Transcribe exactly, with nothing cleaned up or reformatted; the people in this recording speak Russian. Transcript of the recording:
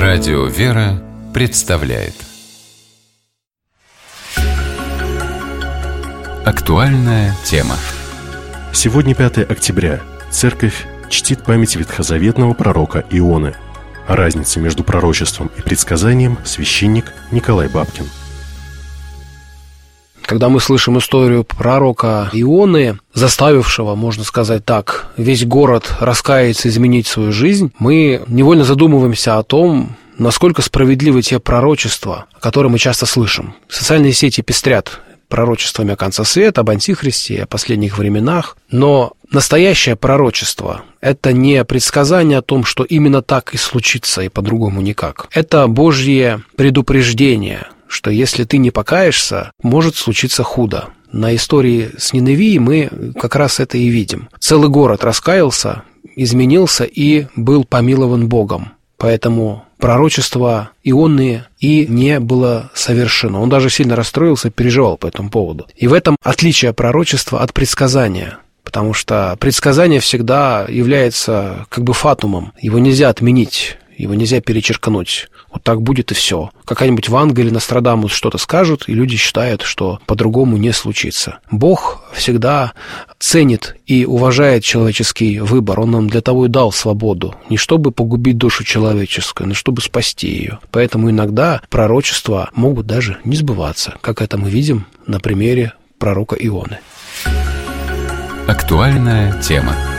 Радио «Вера» представляет актуальная тема. Сегодня пятое октября. Церковь чтит память ветхозаветного пророка Ионы. О разнице между пророчеством и предсказанием священник Николай Бабкин. Когда мы слышим историю пророка Ионы, заставившего, можно сказать так, весь город раскаяться, изменить свою жизнь, мы невольно задумываемся о том, насколько справедливы те пророчества, которые мы часто слышим. Социальные сети пестрят пророчествами о конце света, об антихристе, о последних временах, но настоящее пророчество – это не предсказание о том, что именно так и случится, и по-другому никак. Это Божье предупреждение, что если ты не покаешься, может случиться худо. На истории с Ниневией мы как раз это и видим. Целый город раскаялся, изменился и был помилован Богом. Поэтому пророчество Ионы и не было совершено. Он даже сильно расстроился, переживал по этому поводу. И в этом отличие пророчества от предсказания. Потому что предсказание всегда является как бы фатумом. Его нельзя отменить, его нельзя перечеркнуть. Вот так будет и все. Какая-нибудь Ванга или Нострадамус что-то скажут, и люди считают, что по-другому не случится. Бог всегда ценит и уважает человеческий выбор. Он нам для того и дал свободу. Не чтобы погубить душу человеческую, но чтобы спасти ее. Поэтому иногда пророчества могут даже не сбываться, как это мы видим на примере пророка Ионы. Актуальная тема.